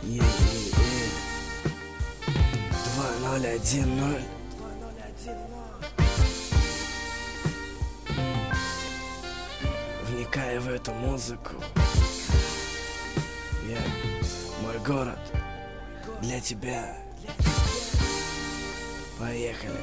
Е-е-е. 2010. Вникая в эту музыку. Мой город для тебя. Поехали.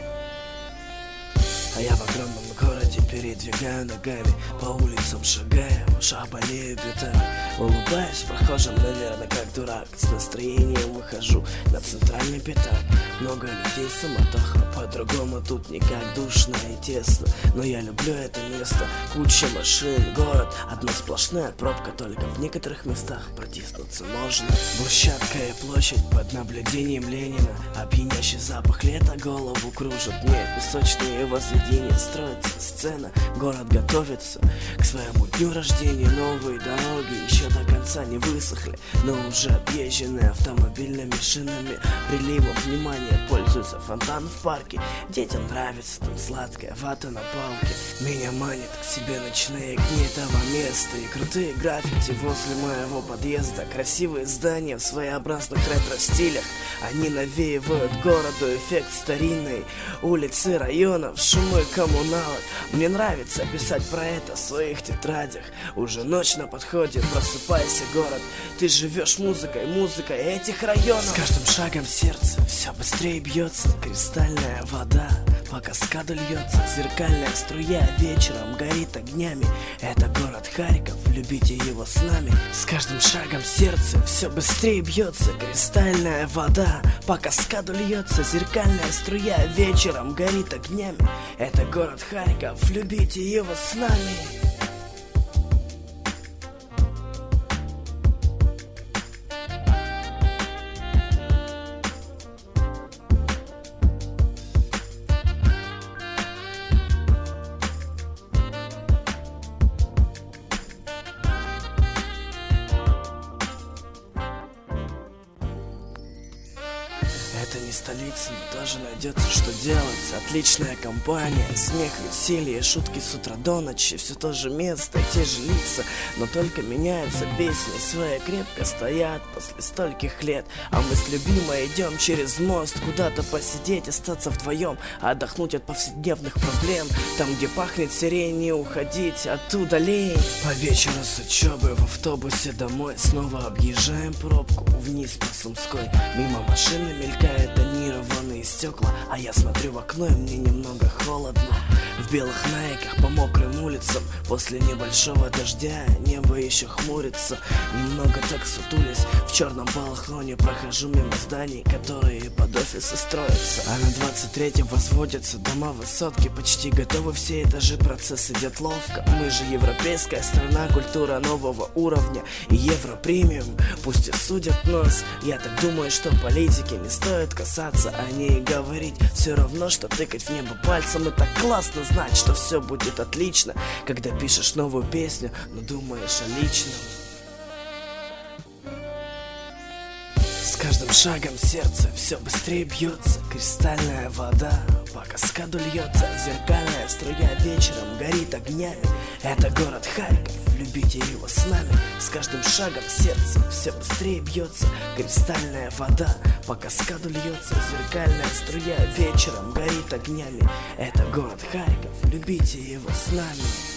А я в огромном городе передвигаю ногами, по улицам шагая, в ушах болею битами. Улыбаюсь прохожим, наверное, как дурак. С настроением выхожу на центральный пятак. Много людей, суматоха, по-другому тут никак, душно и тесно. Но я люблю это место, куча машин, город, одна сплошная пробка. Только в некоторых местах протиснуться можно. Брусчатка и площадь под наблюдением Ленина. А пьянящий запах лета голову кружит. Нет, песочные возведения, строится сцена. Город готовится к своему дню рождения. Новые дороги еще до конца не высохли, но уже объезжены автомобильными шинами. Приливом внимания пользуется фонтан в парке. Детям нравится там сладкая вата на палке. Меня манит к себе ночные огни этого места и крутые граффити возле моего подъезда. Красивые здания в своеобразных ретро-стилях. Они навеивают городу эффект старинной улицы, районов, шумы коммуналок. Мне нравится писать про это в своих тетрадях. Уже ночь на подходе, просыпайся, город. Ты живешь музыкой этих районов. С каждым шагом сердце все быстрее бьется. Кристальная вода по каскаду льется. Зеркальная струя вечером горит огнями. Это город Харьков, любите его с нами. С каждым шагом сердце все быстрее бьется. Кристальная вода по каскаду льется. Зеркальная струя вечером горит огнями. Это город Харьков, любите его с нами. Это не столица, но тоже найдется, что делать. Отличная компания, смех, веселье, шутки с утра до ночи. Все то же место, те же лица, но только меняются песни. Свои крепко стоят после стольких лет. А мы с любимой идем через мост куда-то посидеть, остаться вдвоем, отдохнуть от повседневных проблем. Там, где пахнет сирень, не уходить оттуда лень. По вечеру с учебы в автобусе домой снова объезжаем пробку вниз по Сумской. Мимо машины мелькают тонированные стекла, а я смотрю в окно, и мне немного холодно. В белых найках по мокрым улицам после небольшого дождя небо еще хмурится. Немного так сутулясь, в черном балахоне прохожу мимо зданий, которые под офисы строятся. А на 23-м возводятся дома высотки, почти готовы все этажи, процесс идет ловко. Мы же европейская страна, культура нового уровня и европремиум. Пусть и судят нас, я так думаю, что политики не стоит касаться о ней и говорить. Все равно, что тыкать в небо пальцем, и так классно знать, что все будет отлично, когда пишешь новую песню, но думаешь о личном. С каждым шагом сердце все быстрее бьется. Кристальная вода по каскаду льется. Зеркальная струя вечером горит огнями. Это город Харьков, любите его с нами. С каждым шагом сердце все быстрее бьется. Кристальная вода по каскаду льется. Зеркальная струя вечером горит огнями. Это город Харьков, любите его с нами.